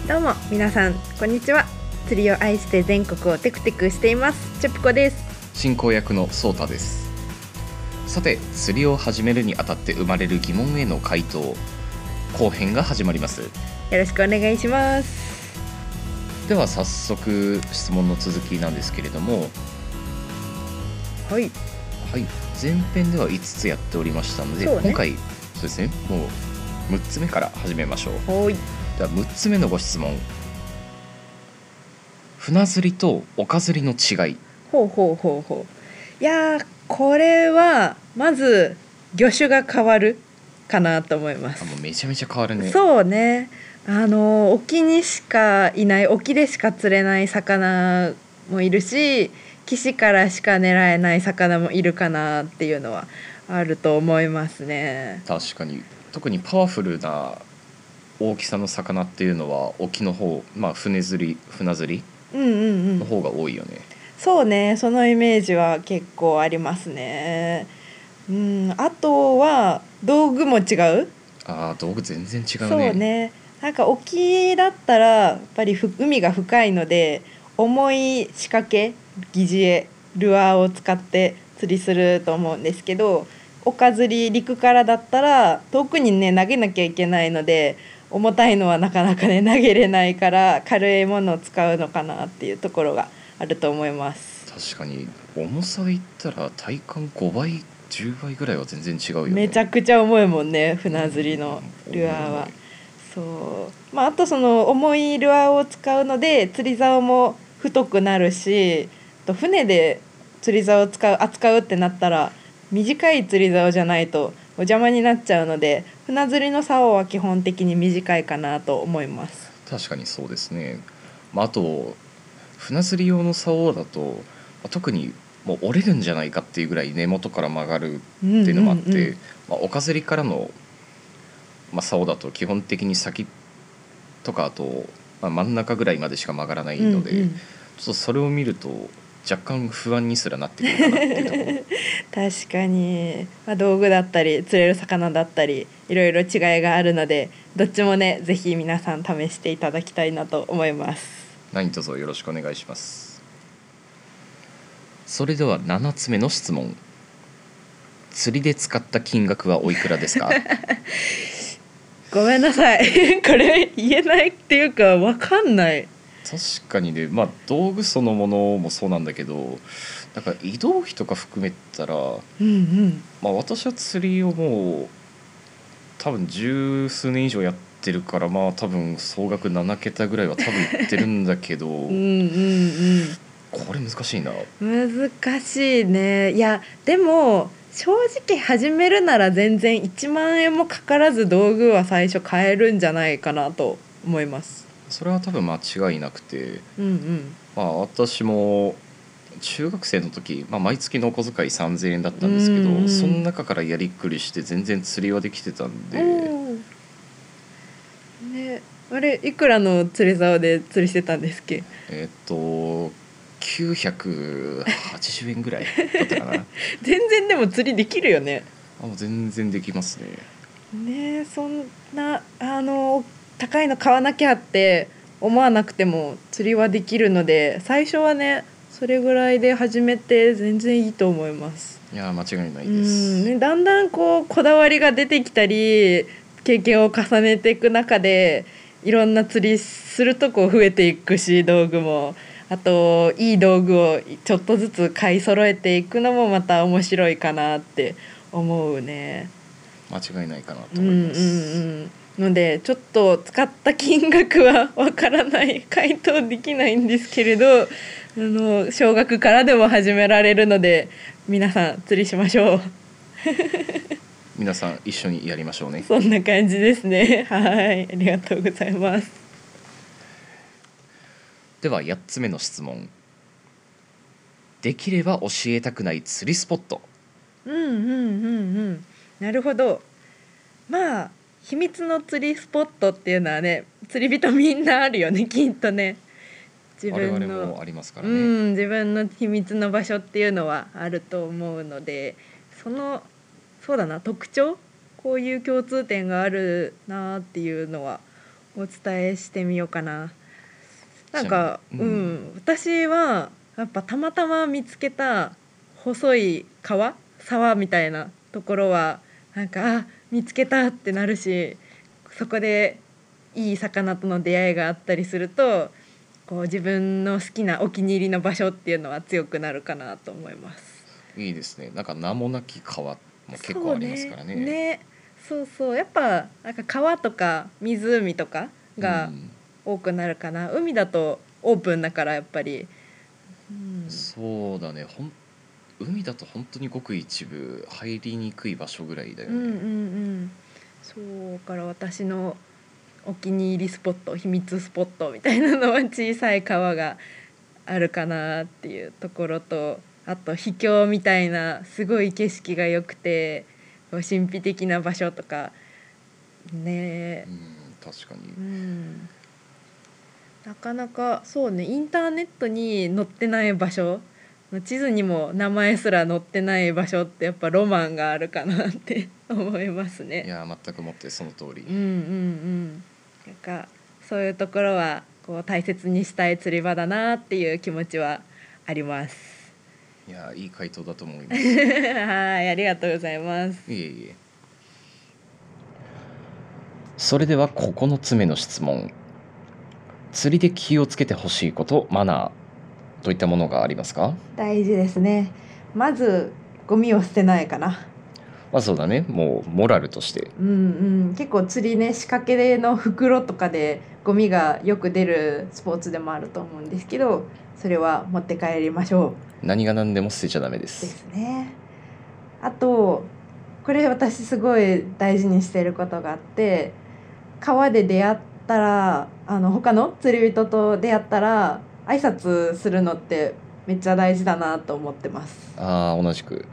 どうも皆さんこんにちは。釣りを愛して全国をテクテクしていますチョピコです。 進行役のソータです。さて、釣りを始めるにあたって生まれる疑問への回答後編が始まります。 よろしくお願いします。 では早速質問の続きなんですけれども、 はい、 前編では5つやっておりましたので、今回そうですね、もう6つ目から始めましょう。では6つ目のご質問、船釣りと岡釣りの違い。 いやー、これはまず魚種が変わるかなと思います。 もうめちゃめちゃ変わるね。 そうね、沖にしかいない、沖でしか釣れない魚もいるし、岸からしか狙えない魚もいるかなっていうのはあると思いますね。 確かに、特にパワフルな大きさの魚っていうのは沖の方、船釣りの方が多いよね。 そうね、そのイメージは結構ありますね。あとは道具も違う。 道具全然違うね。 そうね、なんか沖だったらやっぱり海が深いので、重い仕掛け、疑似餌、ルアーを使って釣りすると思うんですけど、岡釣り陸からだったら遠くにね投げなきゃいけないので、重たいのはなかなかね投げれないから軽いものを使うのかなっていうところがあると思います。 確かに重さで言ったら体感5倍10倍ぐらいは全然違うよね。 めちゃくちゃ重いもんね、船釣りのルアーは。そう、あとその重いルアーを使うので釣り竿も太くなるし、船で釣り竿を扱うってなったら短い釣り竿じゃないとお邪魔になっちゃうので、船釣りの竿は基本的に短いかなと思います。 確かにそうですね。あと船釣り用の竿だと特にもう折れるんじゃないかっていうぐらい根元から曲がるっていうのもあって、岡釣りからの、竿だと基本的に先とかあと、真ん中ぐらいまでしか曲がらないので、ちょっとそれを見ると若干不安にすらなってくるかなっていうところ確かに、道具だったり釣れる魚だったりいろいろ違いがあるので、どっちもねぜひ皆さん試していただきたいなと思います。 何卒よろしくお願いします。それでは7つ目の質問、釣りで使った金額はおいくらですか？ ごめんなさいこれ言えないっていうか分かんない。 確かにね、道具そのものもそうなんだけど、だから移動費とか含めたら、私は釣りをもう多分十数年以上やってるから、多分総額7桁ぐらいは多分いってるんだけどこれ難しいな。 難しいね。いやでも正直始めるなら全然1万円もかからず道具は最初買えるんじゃないかなと思います。 それは多分間違いなくて、私も中学生の時、毎月のお小遣い3000円だったんですけど、その中からやりくりして全然釣りはできてたんで、 あれいくらの釣り竿で釣りしてたんですっけ ？980円ぐらいだったかな全然でも釣りできるよね。 もう全然できますね。 そんな高いの買わなきゃって思わなくても釣りはできるので、最初はねそれぐらいで始めて全然いいと思います。 いや間違いないです。 だんだんこだわりが出てきたり経験を重ねていく中でいろんな釣りすると増えていくし、道具もあといい道具をちょっとずつ買い揃えていくのもまた面白いかなって思うね。 間違いないかなと思います。 のでちょっと使った金額はわからない、回答できないんですけれど、少額からでも始められるので皆さん釣りしましょう皆さん一緒にやりましょうね。 そんな感じですね。はい、ありがとうございます。 では8つ目の質問、できれば教えたくない釣りスポット。 なるほど。秘密の釣りスポットっていうのはね、釣り人みんなあるよねきっとね。 我々もありますからね。 自分の秘密の場所っていうのはあると思うので、そうだな、特徴、こういう共通点があるなっていうのはお伝えしてみようかな。なんか、 ちなみに私はやっぱたまたま見つけた細い沢みたいなところはなんか見つけたってなるし、そこでいい魚との出会いがあったりすると、こう自分の好きなお気に入りの場所っていうのは強くなるかなと思います。 いいですね。なんか名もなき川も結構ありますからね。 そうそう、やっぱなんか川とか湖とかがうん多くなるかな。海だとオープンだからやっぱり、 そうだね。海だと本当にごく一部入りにくい場所ぐらいだよね。 そうから私のお気に入りスポット、秘密スポットみたいなのは小さい川があるかなっていうところと、あと秘境みたいなすごい景色が良くてこう神秘的な場所とかね。 確かに。 なかなかそうね、インターネットに載ってない場所、地図にも名前すら載ってない場所ってやっぱロマンがあるかなって思いますね。 いや全くもってその通り。 なんかそういうところはこう大切にしたい釣り場だなっていう気持ちはあります。 いやいい回答だと思います。 はい、ありがとうございます。 いえいえ。それでは9つ目の質問。釣りで気をつけてほしいこと、マナーといったものがありますか？ 大事ですね。まずゴミを捨てないかな。 そうだね。もうモラルとして。 結構釣りね、仕掛けの袋とかでゴミがよく出るスポーツでもあると思うんですけど、それは持って帰りましょう。 何が何でも捨てちゃダメで。 ですすね。あとこれ私すごい大事にしていることがあって、川で出会ったら他の釣り人と出会ったら挨拶するのってめっちゃ大事だなと思ってます。 同じく。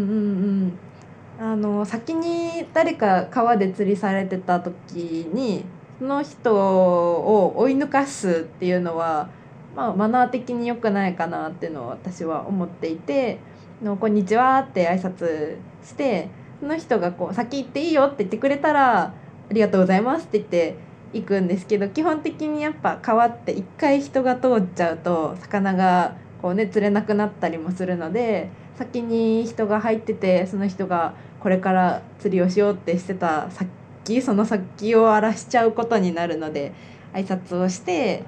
先に誰か川で釣りされてた時にその人を追い抜かすっていうのは、マナー的に良くないかなっていうのを私は思っていて、こんにちはって挨拶して、その人がこう先行っていいよって言ってくれたらありがとうございますって言って行くんですけど、基本的にやっぱ川って一回人が通っちゃうと魚がこうね釣れなくなったりもするので、先に人が入っててその人がこれから釣りをしようってしてたその先を荒らしちゃうことになるので、挨拶をして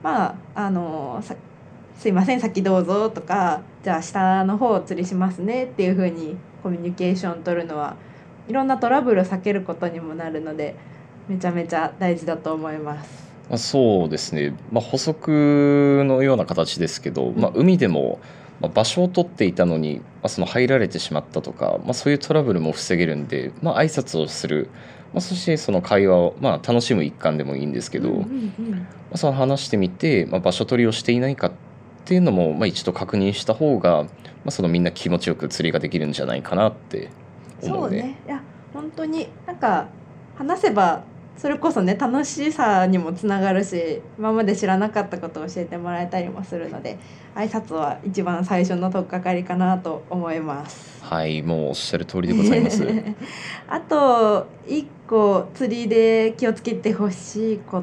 すいません先どうぞとか、じゃあ下の方釣りしますねっていう風にコミュニケーション取るのはいろんなトラブルを避けることにもなるので、めちゃめちゃ大事だと思います。 そうですね。補足のような形ですけど、海でも場所を取っていたのに、その入られてしまったとか、そういうトラブルも防げるんで、挨拶をする、そしてその会話を、楽しむ一環でもいいんですけど、その話してみて、場所取りをしていないかっていうのも、一度確認した方が、そのみんな気持ちよく釣りができるんじゃないかなって思うね。 そうね。いや本当になんか話せばそれこそね楽しさにもつながるし、今まで知らなかったことを教えてもらえたりもするので、挨拶は一番最初の取っかかりかなと思います。 はい、もうおっしゃる通りでございます。 あと一個釣りで気をつけてほしいこと、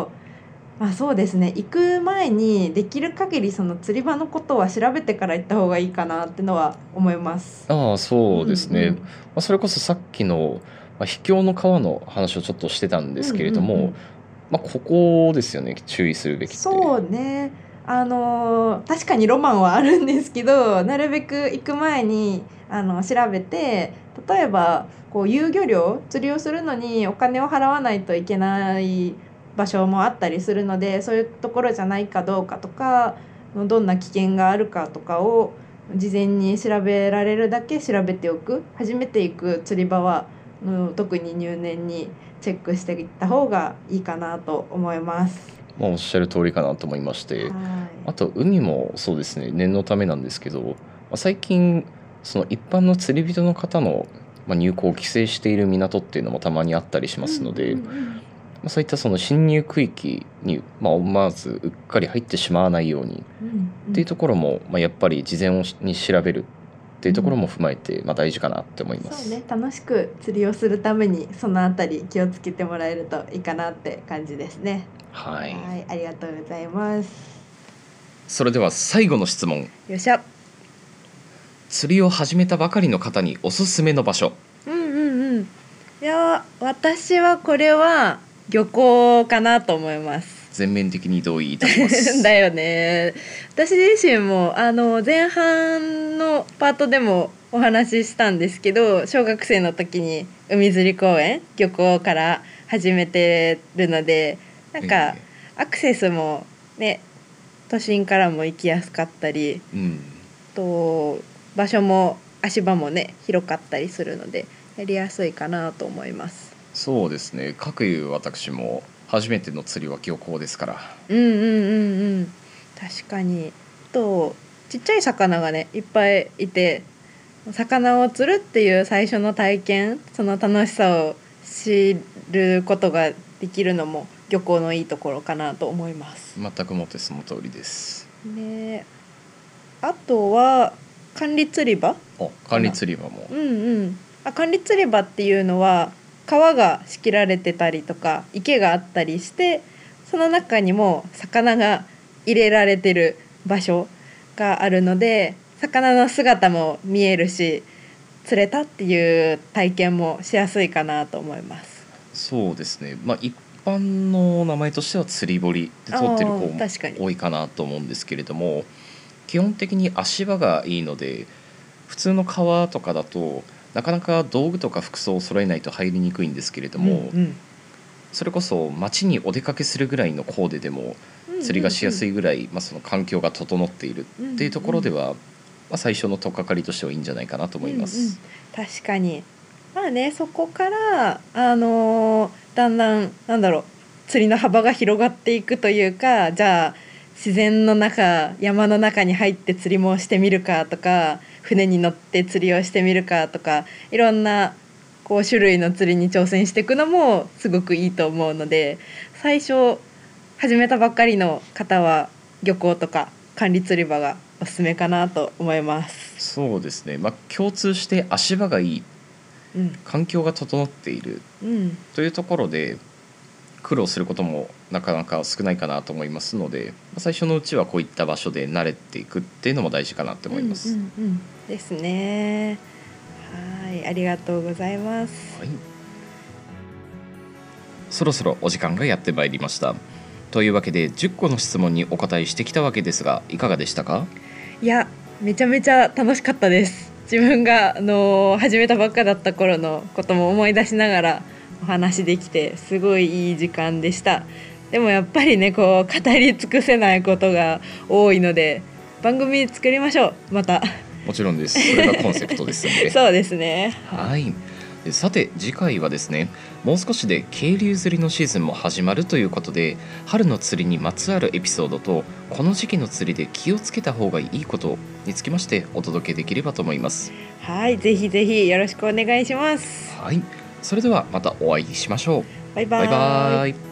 そうですね、行く前にできる限りその釣り場のことは調べてから行った方がいいかなってのは思います。 そうですね。それこそさっきの秘境の川の話をちょっとしてたんですけれども、ここですよね、注意するべきって。 そうね、確かにロマンはあるんですけど、なるべく行く前に調べて、例えばこう遊漁漁釣りをするのにお金を払わないといけない場所もあったりするので、そういうところじゃないかどうかとか、どんな危険があるかとかを事前に調べられるだけ調べておく。初めて行く釣り場は特に入念にチェックしていった方がいいかなと思います。 おっしゃる通りかなと思いまして、あと海もそうですね、念のためなんですけど、最近その一般の釣り人の方の入港を規制している港っていうのもたまにあったりしますので、そういったその侵入区域に思わずうっかり入ってしまわないようにっていうところもやっぱり事前に調べるっていうところも踏まえて、大事かなって思います。 そうね、楽しく釣りをするためにそのあたり気をつけてもらえるといいかなって感じですね。 はい、 はい、ありがとうございます。 それでは最後の質問。 よっしゃ。 釣りを始めたばかりの方におすすめの場所。 いや私はこれは漁港かなと思います。 全面的に同意いたしますだよね。私自身も前半のパートでもお話ししたんですけど、小学生の時に海釣り公園漁港から始めてるので、なんかアクセスもね、都心からも行きやすかったり、と場所も足場もね広かったりするのでやりやすいかなと思います。 そうですね、かくいう私も初めての釣りは漁港ですから。 確かに。とちっちゃい魚がねいっぱいいて、魚を釣るっていう最初の体験、その楽しさを知ることができるのも漁港のいいところかなと思います。 全くもってその通りですね。あとは管理釣り場。 管理釣り場も、 管理釣り場っていうのは川が仕切られてたりとか池があったりして、その中にも魚が入れられてる場所があるので、魚の姿も見えるし釣れたっていう体験もしやすいかなと思います。 そうですね、一般の名前としては釣り堀で取ってる方も多いかなと思うんですけれども、基本的に足場がいいので、普通の川とかだとなかなか道具とか服装を揃えないと入りにくいんですけれども、それこそ街にお出かけするぐらいのコーデでも釣りがしやすいぐらい、その環境が整っているっていうところでは、最初の取っかかりとしてはいいんじゃないかなと思います。 確かに。そこからだんだん釣りの幅が広がっていくというか、じゃあ自然の中山の中に入って釣りもしてみるかとか、船に乗って釣りをしてみるかとか、いろんな種類の釣りに挑戦していくのもすごくいいと思うので、最初始めたばっかりの方は漁港とか管理釣り場がおすすめかなと思います。 そうですね、共通して足場がいい、環境が整っている、というところで苦労することもなかなか少ないかなと思いますので、最初のうちはこういった場所で慣れていくっていうのも大事かなと思います。 ですね。はい、ありがとうございます。 そろそろお時間がやってまいりました。というわけで10個の質問にお答えしてきたわけですが、いかがでしたか？ いや、めちゃめちゃ楽しかったです。自分が始めたばっかだった頃のことも思い出しながらお話できて、すごいいい時間でした。でもやっぱりね、語り尽くせないことが多いので、番組作りましょう、また。 もちろんです。それがコンセプトですのでそうですね。 はい。さて次回はですね、もう少しで渓流釣りのシーズンも始まるということで、春の釣りにまつわるエピソードとこの時期の釣りで気をつけた方がいいことにつきましてお届けできればと思います。 はい、ぜひぜひよろしくお願いします。 はい、それではまたお会いしましょう。 バイバイ。 バイバイ。